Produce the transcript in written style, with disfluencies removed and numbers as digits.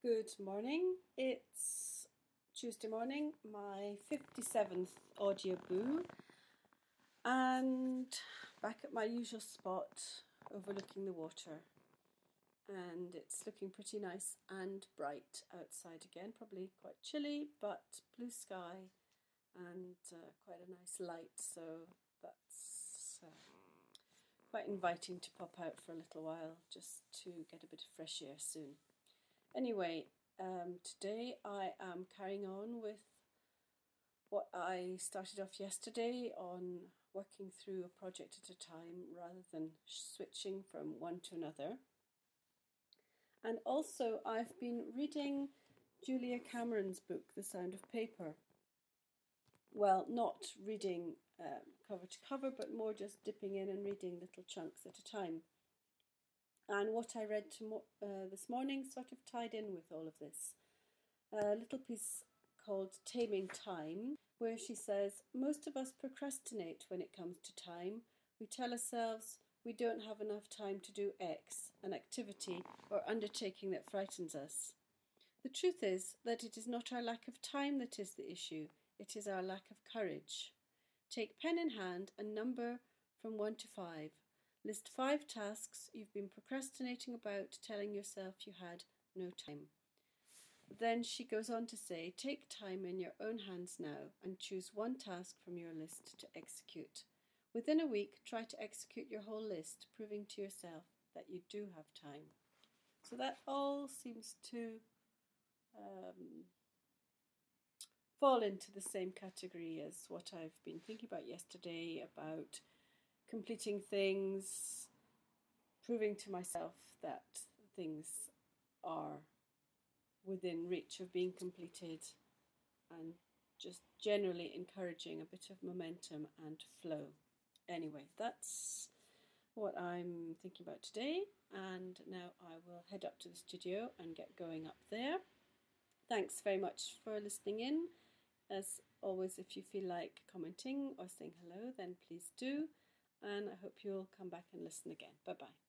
Good morning. It's Tuesday morning, my 57th audio boo, and back at my usual spot overlooking the water. And it's looking pretty nice and bright outside again, probably quite chilly, but blue sky and quite a nice light, so that's quite inviting to pop out for a little while just to get a bit of fresh air soon. Anyway, today I am carrying on with what I started off yesterday on working through a project at a time rather than switching from one to another. And also I've been reading Julia Cameron's book, The Sound of Paper. Well, not reading cover to cover, but more just dipping in and reading little chunks at a time. And what I read this morning sort of tied in with all of this. A little piece called Taming Time, where she says, most of us procrastinate when it comes to time. We tell ourselves we don't have enough time to do X, an activity or undertaking that frightens us. The truth is that it is not our lack of time that is the issue, it is our lack of courage. Take pen in hand and number from 1 to 5. List 5 tasks you've been procrastinating about, telling yourself you had no time. Then she goes on to say, take time in your own hands now and choose one task from your list to execute. Within a week, try to execute your whole list, proving to yourself that you do have time. So that all seems to fall into the same category as what I've been thinking about yesterday, about completing things, proving to myself that things are within reach of being completed, and just generally encouraging a bit of momentum and flow. Anyway, that's what I'm thinking about today, and now I will head up to the studio and get going up there. Thanks very much for listening in. As always, if you feel like commenting or saying hello, then please do, and I hope you'll come back and listen again. Bye-bye.